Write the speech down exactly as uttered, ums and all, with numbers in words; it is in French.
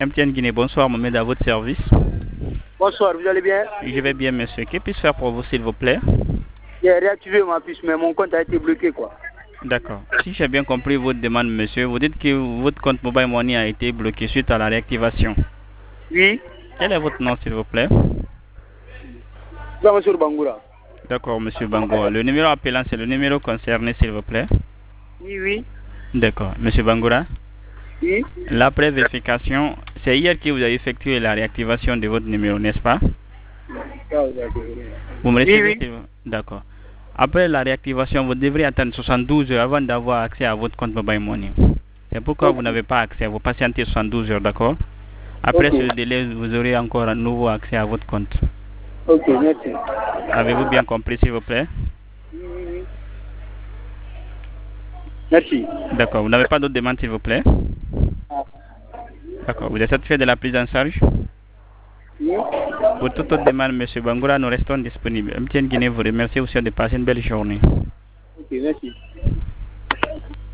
M T N Guinée, bonsoir, Mohamed, à votre service. Bonsoir, vous allez bien? Je vais bien, monsieur. Que puis-je faire pour vous, s'il vous plaît? J'ai réactivé ma puce, mais mon compte a été bloqué, quoi. D'accord. Si j'ai bien compris votre demande, monsieur, vous dites que votre compte Mobile Money a été bloqué suite à la réactivation. Oui. Quel est votre nom, s'il vous plaît? Monsieur Bangoura. D'accord, monsieur Bangoura. Le numéro appelant, c'est le numéro concerné, s'il vous plaît? Oui, oui. D'accord. Monsieur Bangoura? Oui. L'après vérification, c'est hier que vous avez effectué la réactivation de votre numéro, n'est-ce pas? Vous me recevez? Oui, oui. D'accord. Après la réactivation, vous devrez attendre soixante-douze heures avant d'avoir accès à votre compte Mobile Money. C'est pourquoi Okay. vous n'avez pas accès. Vous patientez soixante-douze heures, d'accord? Après Okay. ce délai, vous aurez encore un nouveau accès à votre compte. Ok, merci. Avez-vous bien compris, s'il vous plaît? Oui, oui, oui. Merci. D'accord. Vous n'avez pas d'autres demandes, s'il vous plaît? Ah. D'accord. Vous êtes satisfait de la prise en charge? Oui. Pour toute autre demande, M. Bangoura, nous restons disponibles. M T N Guinée vous remercie aussi de passer une belle journée. Ok, merci.